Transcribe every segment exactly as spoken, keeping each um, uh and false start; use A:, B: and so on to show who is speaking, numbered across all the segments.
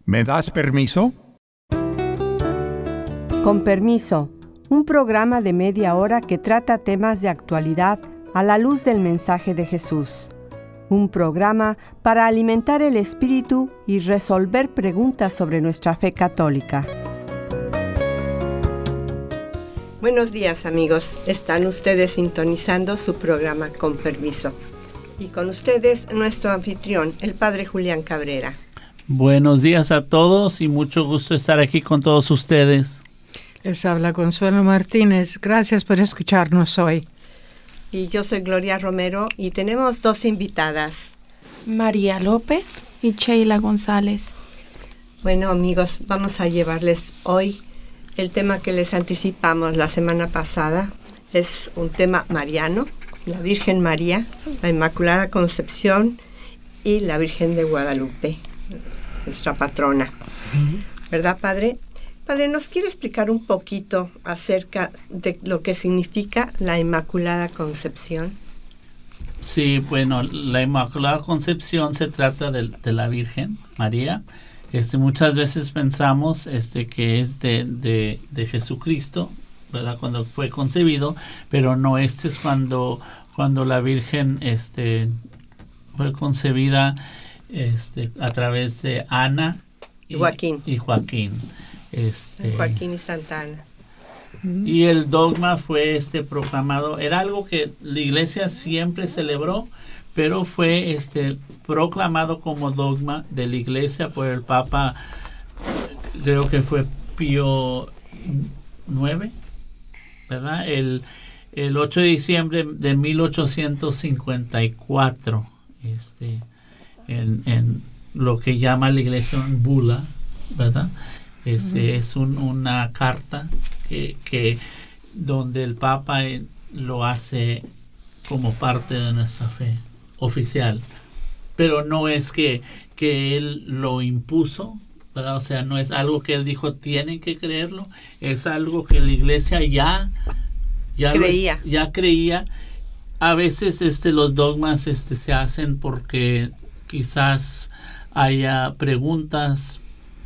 A: ¿Me das permiso?
B: Con permiso, un programa de media hora que trata temas de actualidad a la luz del mensaje de Jesús. Un programa para alimentar el espíritu y resolver preguntas sobre nuestra fe católica. Buenos días, amigos. Están ustedes sintonizando su programa Con Permiso. Y con ustedes, nuestro anfitrión, el Padre Julián Cabrera.
C: Buenos días a todos y mucho gusto estar aquí con todos ustedes.
D: Les habla Consuelo Martínez. Gracias por escucharnos hoy.
B: Y yo soy Gloria Romero y tenemos dos invitadas.
E: María López y Sheila González.
B: Bueno, amigos, vamos a llevarles hoy el tema que les anticipamos la semana pasada. Es un tema mariano, la Virgen María, la Inmaculada Concepción y la Virgen de Guadalupe, nuestra patrona. ¿Verdad, Padre? Padre, ¿nos quiere explicar un poquito acerca de lo que significa la Inmaculada Concepción?
C: Sí, bueno, la Inmaculada Concepción se trata de, de la Virgen María. Este, muchas veces pensamos este, que es de, de, de Jesucristo, ¿verdad? Cuando fue concebido, pero no, este es cuando, cuando la Virgen este, fue concebida este, a través de Ana
B: y Joaquín.
C: Y Joaquín. Este,
B: Joaquín y Santa Ana.
C: Y el dogma fue este proclamado, era algo que la iglesia siempre celebró, pero fue este proclamado como dogma de la iglesia por el Papa, creo que fue Pío noveno, ¿verdad? El, el ocho de diciembre de mil ochocientos cincuenta y cuatro, este, en, en lo que llama la iglesia un bula, ¿verdad? Ese uh-huh. Es un, una carta que, que donde el Papa lo hace como parte de nuestra fe oficial, pero no es que, que él lo impuso, ¿verdad? O sea, no es algo que él dijo tienen que creerlo, es algo que la iglesia ya ya
B: creía,
C: lo, ya creía. A veces este los dogmas este se hacen porque quizás haya preguntas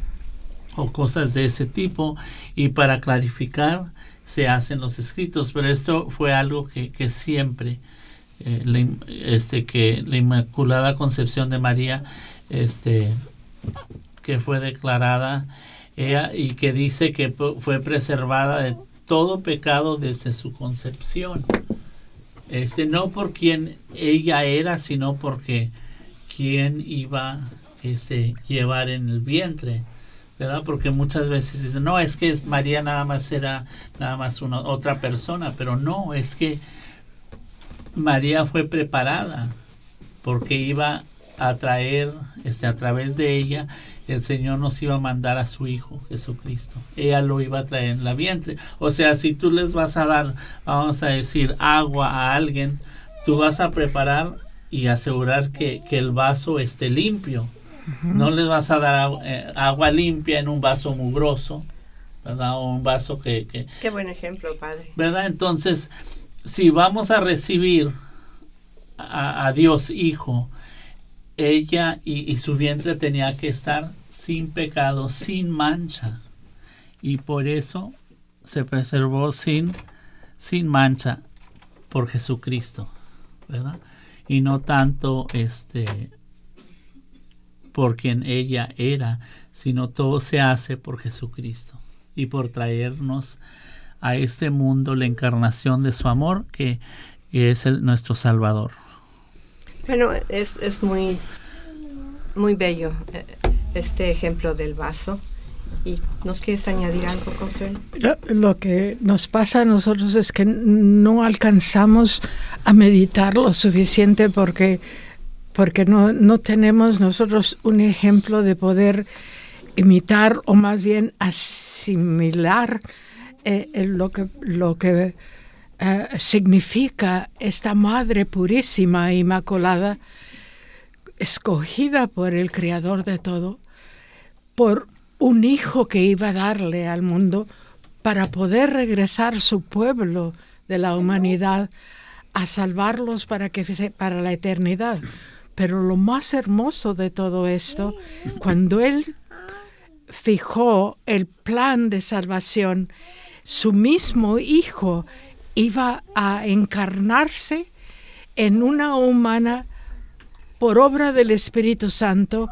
C: o cosas de ese tipo y para clarificar se hacen los escritos, pero esto fue algo que, que siempre eh, la, este que la Inmaculada Concepción de María este que fue declarada ella y que dice que fue preservada de todo pecado desde su concepción, este no por quien ella era, sino porque quien iba este llevar en el vientre, ¿verdad? Porque muchas veces dicen, no, es que María nada más era nada más una otra persona, pero no, es que María fue preparada porque iba a traer, este, a través de ella, el Señor nos iba a mandar a su Hijo Jesucristo. Ella lo iba a traer en la vientre. O sea, si tú les vas a dar, vamos a decir, agua a alguien, tú vas a preparar y asegurar que, que el vaso esté limpio. Uh-huh. No les vas a dar agua, eh, agua limpia en un vaso mugroso, ¿verdad? O un vaso que, que...
B: Qué buen ejemplo, Padre.
C: ¿Verdad? Entonces, si vamos a recibir a, a Dios Hijo, ella y, y su vientre tenía que estar sin pecado, sin mancha. Y por eso se preservó sin, sin mancha por Jesucristo, ¿verdad? Y no tanto este... por quien ella era, sino todo se hace por Jesucristo y por traernos a este mundo la encarnación de su amor, que, que es el, nuestro Salvador.
B: Bueno, es, es muy, muy bello este ejemplo del vaso. ¿Y nos quieres añadir algo, Consuelo?
D: Lo que nos pasa a nosotros es que no alcanzamos a meditar lo suficiente porque porque no, no tenemos nosotros un ejemplo de poder imitar o más bien asimilar eh, lo que, lo que eh, significa esta Madre purísima e inmaculada, escogida por el Creador de todo, por un hijo que iba a darle al mundo para poder regresar su pueblo de la humanidad a salvarlos para, que, para la eternidad. Pero lo más hermoso de todo esto, cuando Él fijó el plan de salvación, su mismo Hijo iba a encarnarse en una humana por obra del Espíritu Santo,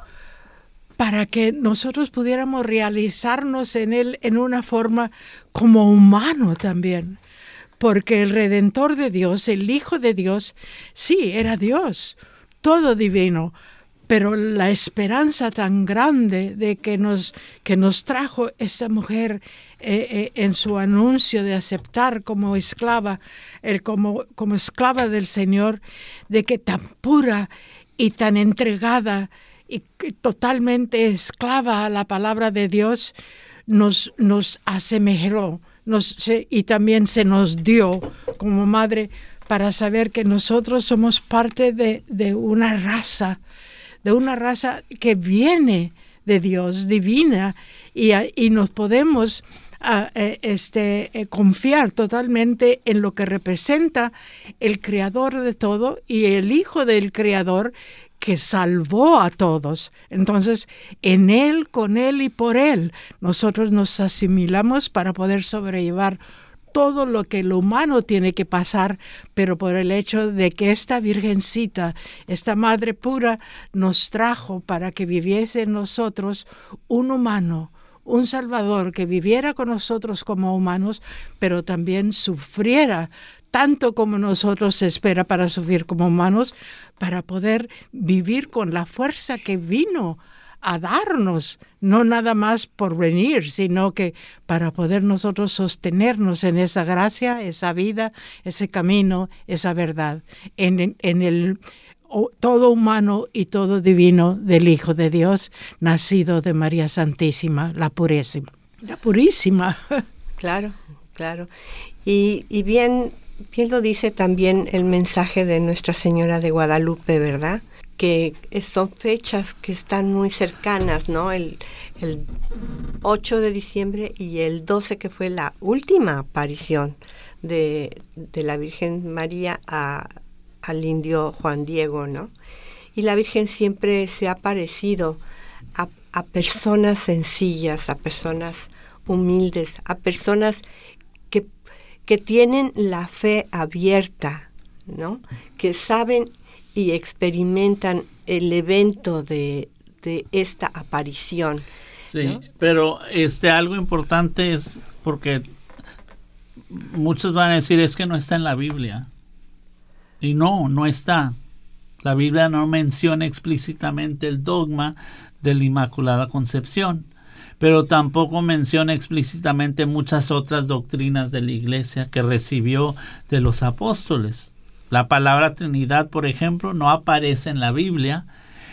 D: para que nosotros pudiéramos realizarnos en Él en una forma como humano también. Porque el Redentor de Dios, el Hijo de Dios, sí, era Dios, todo divino, pero la esperanza tan grande de que nos, que nos trajo esta mujer eh, eh, en su anuncio de aceptar como esclava, el, como, como esclava del Señor, de que tan pura y tan entregada y totalmente esclava a la palabra de Dios, nos, nos asemejó nos, se, y también se nos dio como madre para saber que nosotros somos parte de, de una raza, de una raza que viene de Dios, divina, y, y nos podemos uh, eh, este, eh, confiar totalmente en lo que representa el Creador de todo y el Hijo del Creador, que salvó a todos. Entonces, en Él, con Él y por Él, nosotros nos asimilamos para poder sobrellevar todo lo que el humano tiene que pasar, pero por el hecho de que esta virgencita, esta madre pura, nos trajo para que viviese en nosotros un humano, un Salvador que viviera con nosotros como humanos, pero también sufriera tanto como nosotros se espera para sufrir como humanos, para poder vivir con la fuerza que vino a darnos, no nada más por venir, sino que para poder nosotros sostenernos en esa gracia, esa vida, ese camino, esa verdad, en, en el todo humano y todo divino del Hijo de Dios, nacido de María Santísima, la purísima. La purísima.
B: Claro, claro. Y, y bien... Bien lo dice también el mensaje de Nuestra Señora de Guadalupe, ¿verdad? Que son fechas que están muy cercanas, ¿no? El, el ocho de diciembre y el doce, que fue la última aparición de, de la Virgen María a, al indio Juan Diego, ¿no? Y la Virgen siempre se ha aparecido a, a personas sencillas, a personas humildes, a personas que que tienen la fe abierta, ¿no? Que saben y experimentan el evento de, de esta aparición.
C: Sí,
B: ¿no?
C: Pero este algo importante es porque muchos van a decir es que no está en la Biblia. Y no, no está. La Biblia no menciona explícitamente el dogma de la Inmaculada Concepción, pero tampoco menciona explícitamente muchas otras doctrinas de la Iglesia que recibió de los apóstoles. La palabra Trinidad, por ejemplo, no aparece en la Biblia,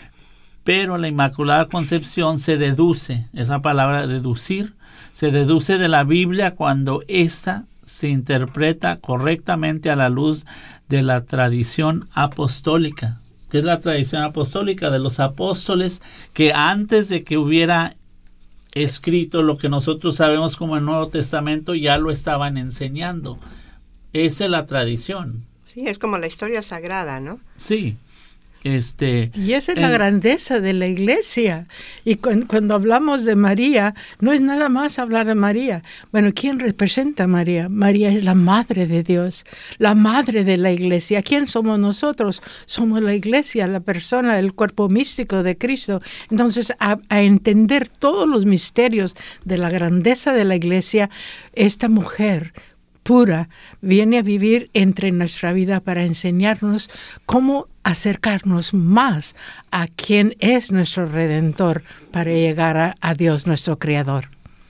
C: pero la Inmaculada Concepción se deduce, esa palabra deducir, se deduce de la Biblia cuando ésta se interpreta correctamente a la luz de la tradición apostólica. ¿Qué es la tradición apostólica? De los apóstoles que antes de que hubiera escrito lo que nosotros sabemos como el Nuevo Testamento, ya lo estaban enseñando. Esa es la tradición.
B: Sí, es como la historia sagrada, ¿no?
C: Sí. Este,
D: y esa es en, la grandeza de la Iglesia. Y cu- cuando hablamos de María, no es nada más hablar de María. Bueno, ¿quién representa a María? María es la Madre de Dios, la Madre de la Iglesia. ¿Quién somos nosotros? Somos la Iglesia, la persona, el cuerpo místico de Cristo. Entonces, a, a entender todos los misterios de la grandeza de la Iglesia, esta mujer pura viene a vivir entre nuestra vida para enseñarnos cómo acercarnos más a quien es nuestro Redentor para llegar a, a Dios nuestro Creador.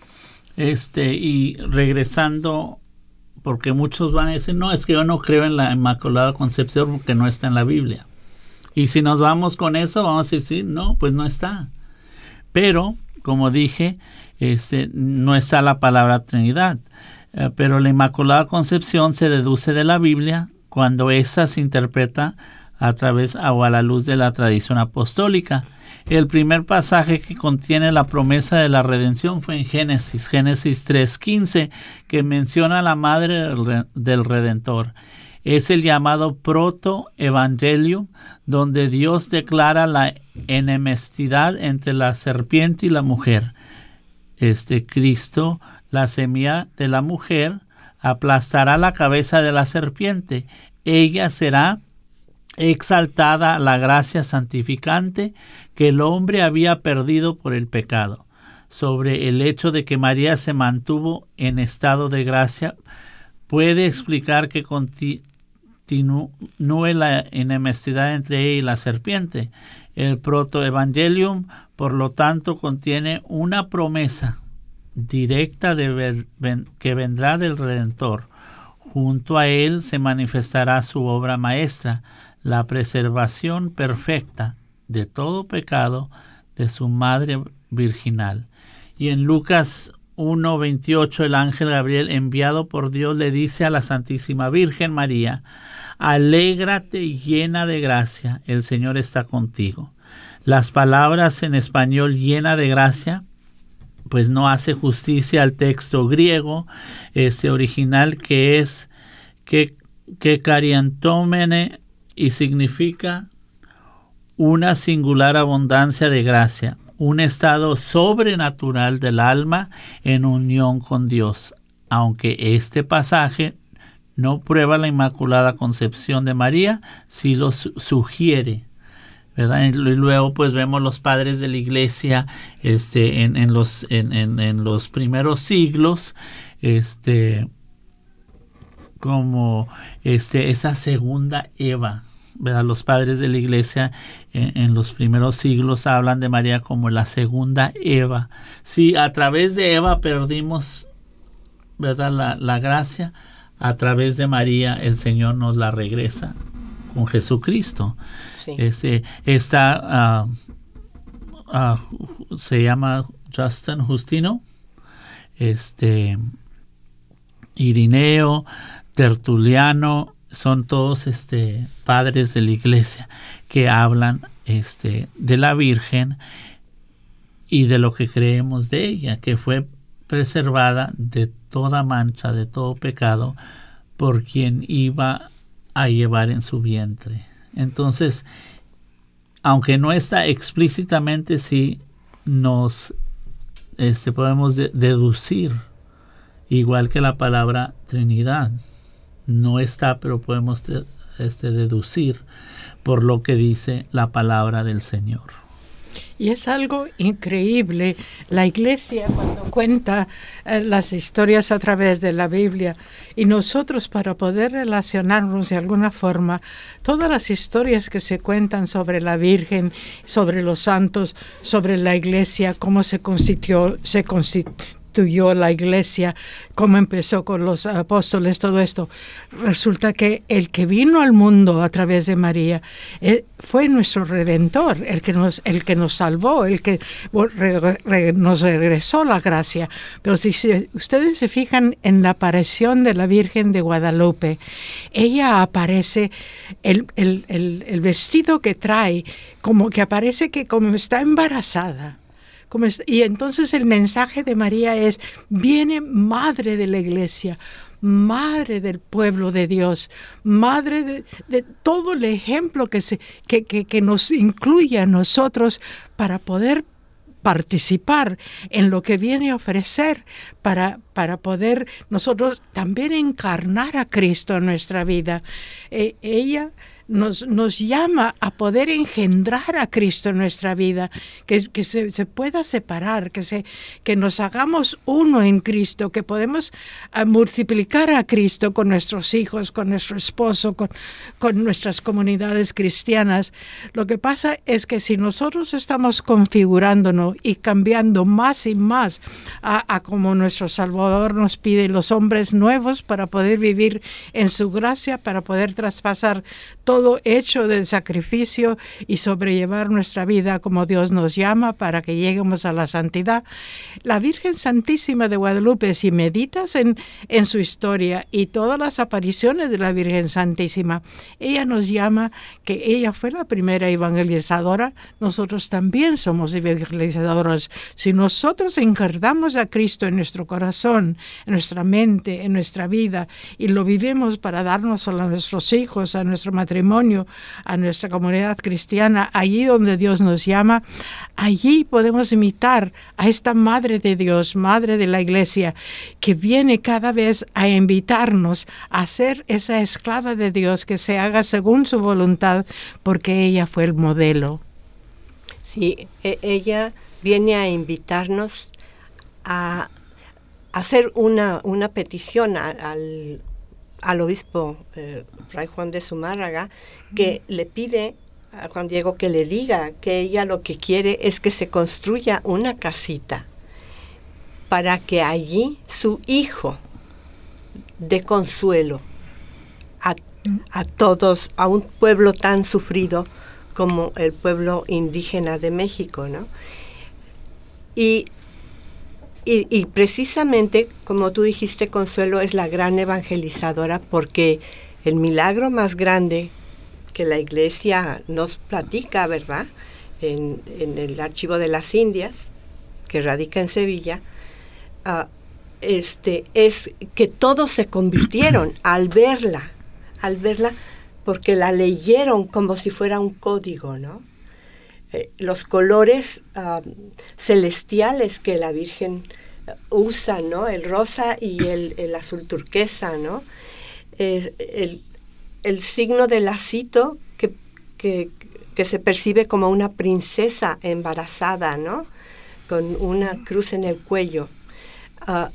C: Este, y regresando, porque muchos van a decir, no, es que yo no creo en la Inmaculada Concepción porque no está en la Biblia. Y si nos vamos con eso, vamos a decir, no, pues no está. Pero, como dije, este, no está la palabra Trinidad. Uh, pero la Inmaculada Concepción se deduce de la Biblia cuando esa se interpreta a través o a la luz de la tradición apostólica. El primer pasaje que contiene la promesa de la redención fue en Génesis, Génesis tres quince, que menciona a la madre del Redentor. Es el llamado proto-evangelio, donde Dios declara la enemistad entre la serpiente y la mujer. este Cristo, la semilla de la mujer, aplastará la cabeza de la serpiente. Ella será exaltada a la gracia santificante que el hombre había perdido por el pecado. Sobre el hecho de que María se mantuvo en estado de gracia, puede explicar que continúe la enemistad entre ella y la serpiente. El protoevangelium, por lo tanto, contiene una promesa directa de ver, ven, que vendrá del Redentor. Junto a él se manifestará su obra maestra, la preservación perfecta de todo pecado de su madre virginal. Y en Lucas uno veintiocho, el ángel Gabriel, enviado por Dios, le dice a la Santísima Virgen María: alégrate llena de gracia, el Señor está contigo. Las palabras en español llena de gracia pues no hace justicia al texto griego, este original, que es que, que cariantomene, y significa una singular abundancia de gracia, un estado sobrenatural del alma en unión con Dios, aunque este pasaje no prueba la Inmaculada Concepción de María, sí lo su- sugiere, ¿verdad? Y luego pues vemos los padres de la Iglesia este, en, en, los, en, en, en los primeros siglos, este, como este, esa segunda Eva, ¿verdad? Los padres de la Iglesia en, en los primeros siglos hablan de María como la segunda Eva. Si a través de Eva perdimos, ¿verdad?, la, la gracia, a través de María el Señor nos la regresa con Jesucristo. Sí. Ese, esta uh, uh, se llama Justin Justino, este Irineo, Tertuliano, son todos este padres de la Iglesia que hablan este de la Virgen y de lo que creemos de ella, que fue preservada de toda mancha, de todo pecado, por quien iba a llevar en su vientre. Entonces, aunque no está explícitamente, sí nos este, podemos de- deducir, igual que la palabra Trinidad. No está, pero podemos este, deducir por lo que dice la palabra del Señor.
D: Y es algo increíble. La Iglesia, cuando cuenta eh, las historias a través de la Biblia, y nosotros, para poder relacionarnos de alguna forma, todas las historias que se cuentan sobre la Virgen, sobre los santos, sobre la Iglesia, cómo se constituyó, se constituyó la Iglesia, cómo empezó con los apóstoles, todo esto. Resulta que el que vino al mundo a través de María eh, fue nuestro Redentor, el que nos, el que nos salvó, el que re, re, nos regresó la gracia. Pero si se, ustedes se fijan en la aparición de la Virgen de Guadalupe, ella aparece, el, el, el, el vestido que trae, como que aparece que como está embarazada. Y entonces el mensaje de María es: viene Madre de la Iglesia, Madre del pueblo de Dios, Madre de, de todo el ejemplo que, se, que, que, que nos incluye a nosotros para poder participar en lo que viene a ofrecer, para, para poder nosotros también encarnar a Cristo en nuestra vida. Eh, ella Nos, nos llama a poder engendrar a Cristo en nuestra vida, que, que se, se pueda separar, que, se, que nos hagamos uno en Cristo, que podemos uh, multiplicar a Cristo con nuestros hijos, con nuestro esposo, con, con nuestras comunidades cristianas. Lo que pasa es que si nosotros estamos configurándonos y cambiando más y más a, a como nuestro Salvador nos pide, los hombres nuevos para poder vivir en su gracia, para poder traspasar todo todo hecho del sacrificio y sobrellevar nuestra vida como Dios nos llama para que lleguemos a la santidad. La Virgen Santísima de Guadalupe, si meditas en, en su historia y todas las apariciones de la Virgen Santísima, ella nos llama, que ella fue la primera evangelizadora, nosotros también somos evangelizadores. Si nosotros encarnamos a Cristo en nuestro corazón, en nuestra mente, en nuestra vida, y lo vivimos para darnos a nuestros hijos, a nuestro matrimonio, testimonio a nuestra comunidad cristiana, allí donde Dios nos llama, allí podemos imitar a esta Madre de Dios, Madre de la Iglesia, que viene cada vez a invitarnos a ser esa esclava de Dios que se haga según su voluntad, porque ella fue el modelo.
B: Sí, e- ella viene a invitarnos a hacer una, una petición a, al, al obispo eh, Fray Juan de Zumárraga, que mm. le pide a Juan Diego que le diga que ella lo que quiere es que se construya una casita para que allí su hijo dé consuelo a, a todos, a un pueblo tan sufrido como el pueblo indígena de México, ¿no? Y, y, y precisamente, como tú dijiste, Consuelo es la gran evangelizadora, porque el milagro más grande que la Iglesia nos platica, ¿verdad?, en, en el Archivo de las Indias, que radica en Sevilla, uh, este, es que todos se convirtieron al verla, al verla, porque la leyeron como si fuera un código, ¿no? Eh, los colores uh, celestiales que la Virgen usa, ¿no? El rosa y el, el azul turquesa, ¿no? Eh, el, el signo del lacito que, que, que se percibe como una princesa embarazada, ¿no? Con una cruz en el cuello. Uh,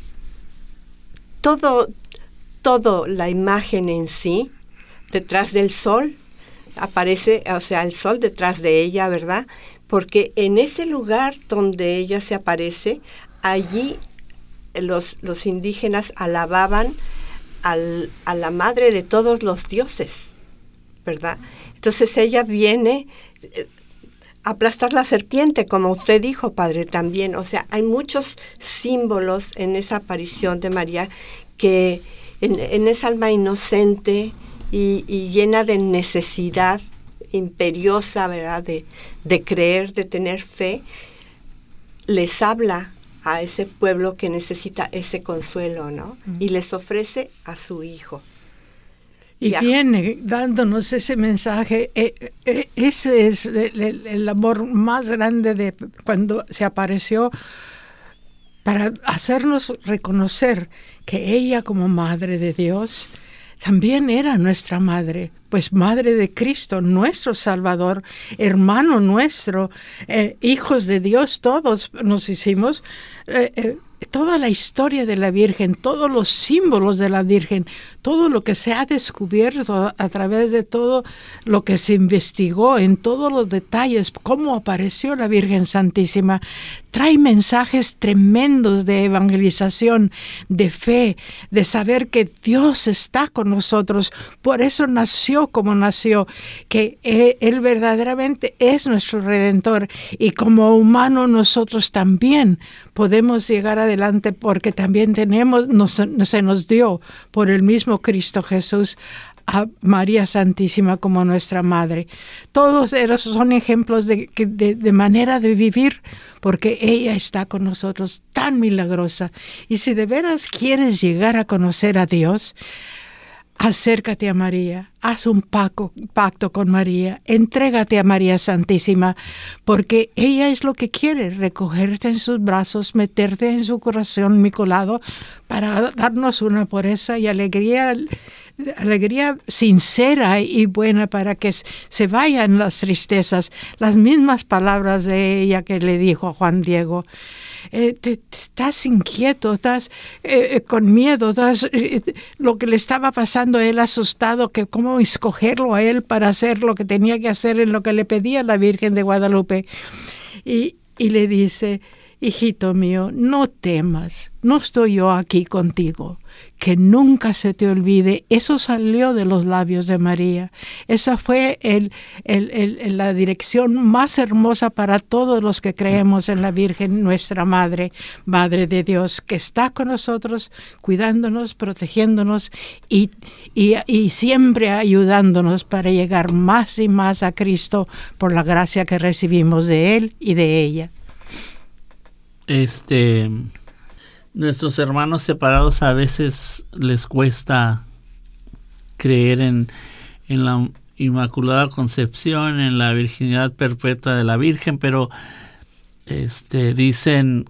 B: todo, todo la imagen en sí, detrás del sol, aparece, o sea, el sol detrás de ella, ¿verdad? Porque en ese lugar donde ella se aparece, allí los, los indígenas alababan al, a la madre de todos los dioses, ¿verdad? Entonces ella viene eh, a aplastar la serpiente, como usted dijo, padre, también. O sea, hay muchos símbolos en esa aparición de María que en, en esa alma inocente Y, y llena de necesidad imperiosa, ¿verdad?, de, de creer, de tener fe, les habla a ese pueblo que necesita ese consuelo, ¿no? Mm. Y les ofrece a su hijo.
D: Y ya. Viene dándonos ese mensaje. Eh, eh, ese es el, el, el amor más grande de cuando se apareció, para hacernos reconocer que ella, como Madre de Dios, también era nuestra madre, pues Madre de Cristo, nuestro Salvador, hermano nuestro, eh, hijos de Dios, todos nos hicimos. Eh, eh, toda la historia de la Virgen, todos los símbolos de la Virgen, todo lo que se ha descubierto a través de todo lo que se investigó, en todos los detalles, cómo apareció la Virgen Santísima, trae mensajes tremendos de evangelización, de fe, de saber que Dios está con nosotros. Por eso nació como nació, que Él verdaderamente es nuestro Redentor, y como humano nosotros también podemos llegar adelante, porque también tenemos, nos, se nos dio por el mismo Cristo Jesús a María Santísima como nuestra Madre. Todos esos son ejemplos de, de, de manera de vivir, porque ella está con nosotros, tan milagrosa. Y si de veras quieres llegar a conocer a Dios, acércate a María, haz un pacto, pacto con María, entrégate a María Santísima, porque ella es lo que quiere, recogerte en sus brazos, meterte en su corazón inmaculado, para darnos una pureza y alegría, alegría sincera y buena, para que se vayan las tristezas. Las mismas palabras de ella que le dijo a Juan Diego. Eh, te, te, estás inquieto, estás eh, con miedo, estás, eh, lo que le estaba pasando a él, asustado, que cómo escogerlo a él para hacer lo que tenía que hacer, en lo que le pedía la Virgen de Guadalupe. Y, y le dice: hijito mío, no temas, no estoy yo aquí contigo. Que nunca se te olvide. Eso salió de los labios de María. Esa fue el, el, el, la dirección más hermosa para todos los que creemos en la Virgen, nuestra Madre, Madre de Dios, que está con nosotros, cuidándonos, protegiéndonos y, y, y siempre ayudándonos para llegar más y más a Cristo por la gracia que recibimos de Él y de ella.
C: Este... Nuestros hermanos separados a veces les cuesta creer en, en, la, Inmaculada Concepción, en la virginidad perpetua de la Virgen, pero este dicen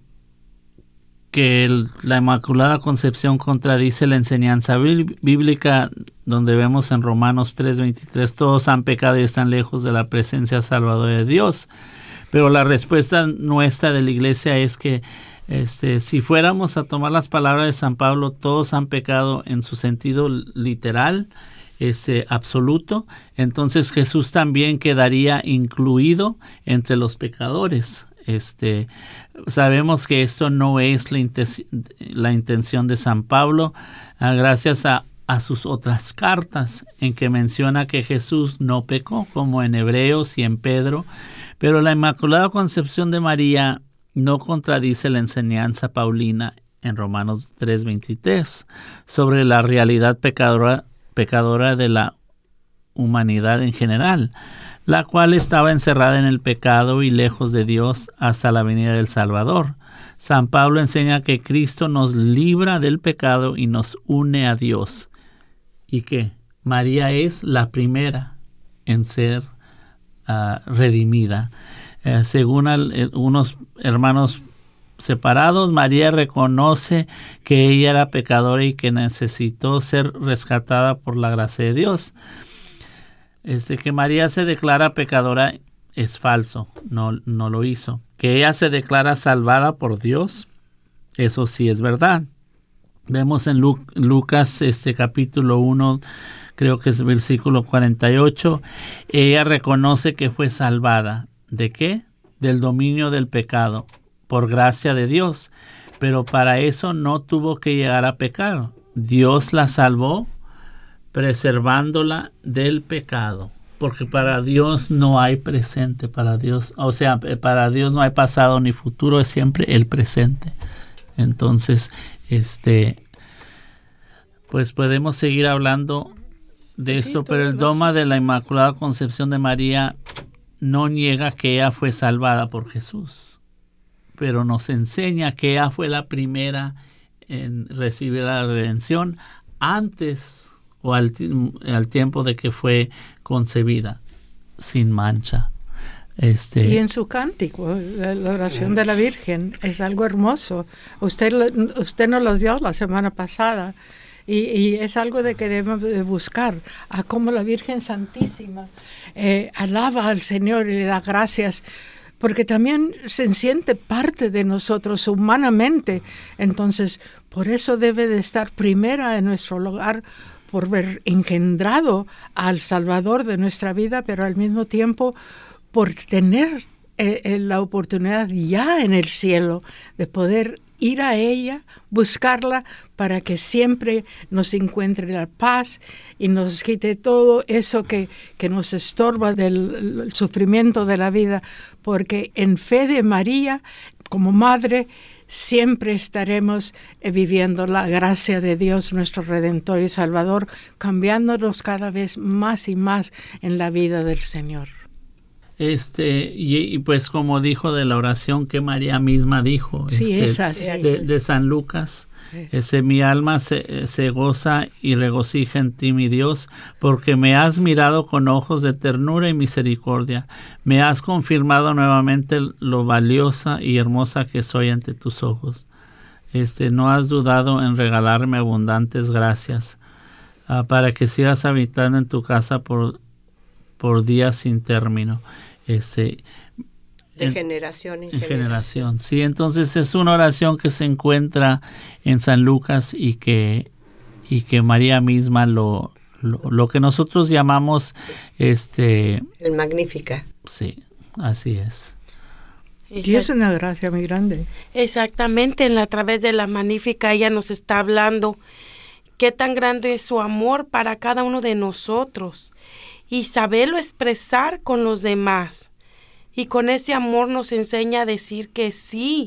C: que el, la Inmaculada Concepción contradice la enseñanza bíblica, donde vemos en Romanos tres veintitrés, todos han pecado y están lejos de la presencia salvadora de Dios. Pero la respuesta nuestra de la Iglesia es que este, si fuéramos a tomar las palabras de San Pablo, todos han pecado en su sentido literal, este, absoluto, entonces Jesús también quedaría incluido entre los pecadores. Este, sabemos que esto no es la, inten- la intención de San Pablo, ah, gracias a, a sus otras cartas en que menciona que Jesús no pecó, como en Hebreos y en Pedro, pero la Inmaculada Concepción de María no contradice la enseñanza paulina en Romanos tres veintitrés sobre la realidad pecadora, pecadora de la humanidad en general, la cual estaba encerrada en el pecado y lejos de Dios hasta la venida del Salvador. San Pablo enseña que Cristo nos libra del pecado y nos une a Dios, y que María es la primera en ser uh, redimida. Uh, según al, unos hermanos separados, María reconoce que ella era pecadora y que necesitó ser rescatada por la gracia de Dios. Este, que María se declara pecadora es falso, no, no lo hizo. Que ella se declara salvada por Dios, eso sí es verdad. Vemos en Lu- Lucas este, capítulo uno, creo que es versículo cuarenta y ocho, ella reconoce que fue salvada. ¿De qué? Del dominio del pecado, por gracia de Dios. Pero para eso no tuvo que llegar a pecar. Dios la salvó preservándola del pecado, porque para Dios no hay presente, para Dios, o sea, para Dios no hay pasado ni futuro, es siempre el presente. Entonces, este, pues podemos seguir hablando de esto, sí, pero el dogma de la Inmaculada Concepción de María no niega que ella fue salvada por Jesús, pero nos enseña que ella fue la primera en recibir la redención antes o al, al tiempo de que fue concebida, sin mancha. Este,
D: y en su cántico, la, la oración de la Virgen, es algo hermoso. Usted, lo, usted nos lo dio la semana pasada, y, y es algo de que debemos de buscar, a cómo la Virgen Santísima eh, alaba al Señor y le da gracias, porque también se siente parte de nosotros humanamente. Entonces, por eso debe de estar primera en nuestro lugar, por haber engendrado al Salvador de nuestra vida, pero al mismo tiempo por tener eh, la oportunidad ya en el cielo de poder ir a ella, buscarla, para que siempre nos encuentre la paz y nos quite todo eso que, que nos estorba del sufrimiento de la vida, porque en fe de María, como madre, siempre estaremos viviendo la gracia de Dios, nuestro Redentor y Salvador, cambiándonos cada vez más y más en la vida del Señor.
C: Este y, y pues como dijo de la oración que María misma dijo,
D: sí,
C: este,
D: esa, sí.
C: de, de San Lucas, sí. ese, mi alma se, se goza y regocija en ti, mi Dios, porque me has mirado con ojos de ternura y misericordia, me has confirmado nuevamente lo valiosa y hermosa que soy ante tus ojos. Este, no has dudado en regalarme abundantes gracias, uh, para que sigas habitando en tu casa por por días sin término. Este,
B: de
C: en,
B: generación en,
C: en
B: generación.
C: generación. Sí, entonces es una oración que se encuentra en San Lucas y que, y que María misma lo, lo, lo que nosotros llamamos este
B: el Magnífica.
C: Sí, así es.
D: Y es una gracia muy grande.
E: Exactamente, en la, a través de la Magnífica ella nos está hablando qué tan grande es su amor para cada uno de nosotros, y saberlo expresar con los demás. Y con ese amor nos enseña a decir que sí,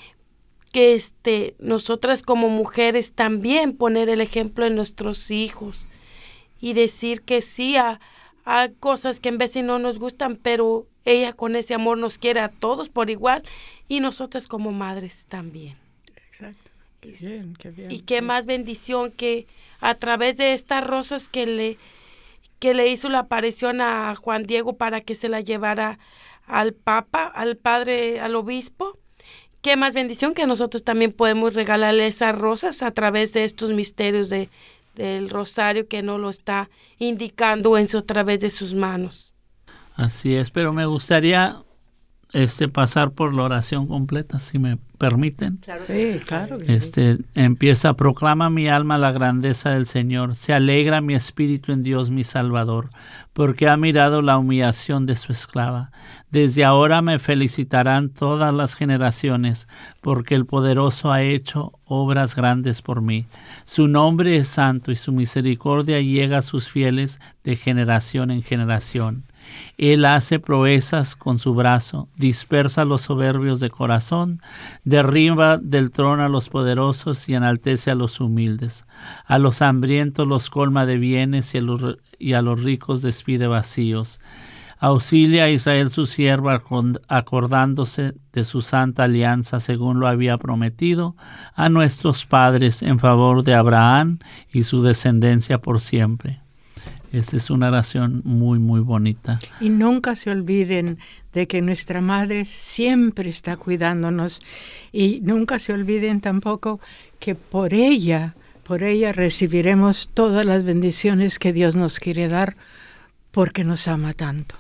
E: que este, nosotras como mujeres también poner el ejemplo en nuestros hijos y decir que sí a, a cosas que en vez de no nos gustan, pero ella con ese amor nos quiere a todos por igual, y nosotras como madres también.
D: Exacto. Qué bien, qué bien.
E: Y qué más bendición que a través de estas rosas que le que le hizo la aparición a Juan Diego para que se la llevara al Papa, al Padre, al Obispo. Qué más bendición que nosotros también podemos regalarle esas rosas a través de estos misterios de, del rosario que nos lo está indicando en su, a través de sus manos.
C: Así es, pero me gustaría este pasar por la oración completa, si me permiten.
B: Claro.
D: Sí, claro. que
C: Este empieza: proclama mi alma la grandeza del Señor, se alegra mi espíritu en Dios mi Salvador, porque ha mirado la humillación de su esclava. Desde ahora me felicitarán todas las generaciones, porque el Poderoso ha hecho obras grandes por mí. Su nombre es santo y su misericordia llega a sus fieles de generación en generación. Él hace proezas con su brazo, dispersa a los soberbios de corazón, derriba del trono a los poderosos y enaltece a los humildes. A los hambrientos los colma de bienes y a los, y a los ricos despide vacíos. Auxilia a Israel su siervo, acordándose de su santa alianza según lo había prometido a nuestros padres en favor de Abraham y su descendencia por siempre. Esta es una oración muy, muy bonita.
D: Y nunca se olviden de que nuestra Madre siempre está cuidándonos. Y nunca se olviden tampoco que por ella, por ella recibiremos todas las bendiciones que Dios nos quiere dar, porque nos ama tanto.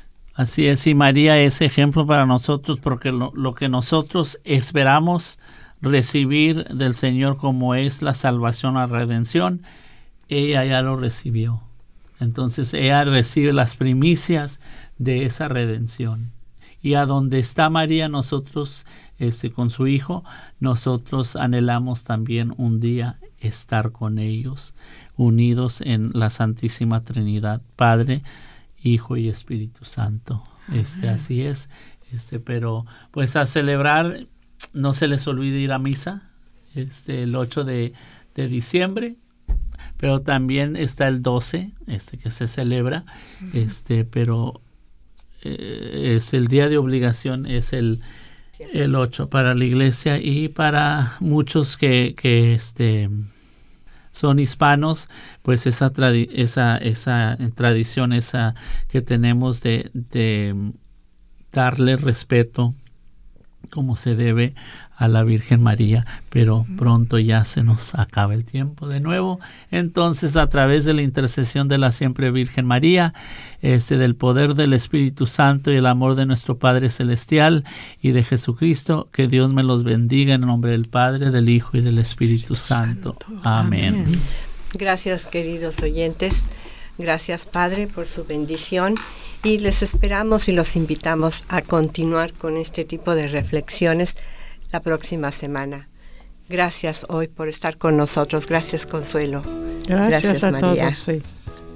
C: Así es, y María es ejemplo para nosotros, porque lo, lo que nosotros esperamos recibir del Señor, como es la salvación, la redención, ella ya lo recibió. Entonces ella recibe las primicias de esa redención. Y a donde está María, nosotros, este, con su Hijo, nosotros anhelamos también un día estar con ellos, unidos en la Santísima Trinidad, Padre, Hijo y Espíritu Santo. Este, así es. Este, pero pues a celebrar, no se les olvide ir a misa, este, el ocho de diciembre. Pero también está el doce, este que se celebra, uh-huh. este, pero eh, es el día de obligación, es el, el ocho para la iglesia, y para muchos que, que este son hispanos, pues esa tradi- esa esa tradición esa que tenemos de, de darle respeto como se debe a la Virgen María, pero pronto ya se nos acaba el tiempo de nuevo. Entonces, a través de la intercesión de la siempre Virgen María, este, del poder del Espíritu Santo y el amor de nuestro Padre Celestial y de Jesucristo, que Dios me los bendiga en el nombre del Padre, del Hijo y del Espíritu Santo. Amén. Amén.
B: Gracias, queridos oyentes. Gracias, Padre, por su bendición. Y les esperamos y los invitamos a continuar con este tipo de reflexiones la próxima semana. Gracias hoy por estar con nosotros. Gracias, Consuelo.
D: Gracias, Gracias a María. Todos. Sí.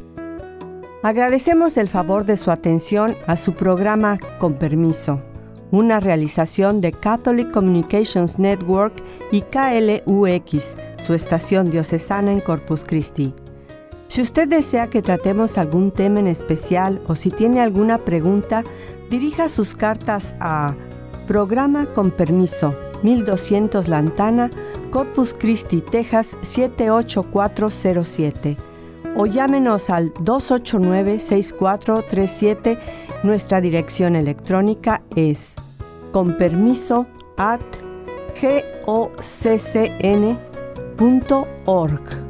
B: Agradecemos el favor de su atención a su programa Con Permiso, una realización de Catholic Communications Network y K L U X, su estación diocesana en Corpus Christi. Si usted desea que tratemos algún tema en especial o si tiene alguna pregunta, dirija sus cartas a Programa Con Permiso, mil doscientos Lantana, Corpus Christi, Texas siete ocho cuatro cero siete, o llámenos al dos ocho nueve, seis cuatro tres siete. Nuestra dirección electrónica es conpermiso arroba goccn punto org.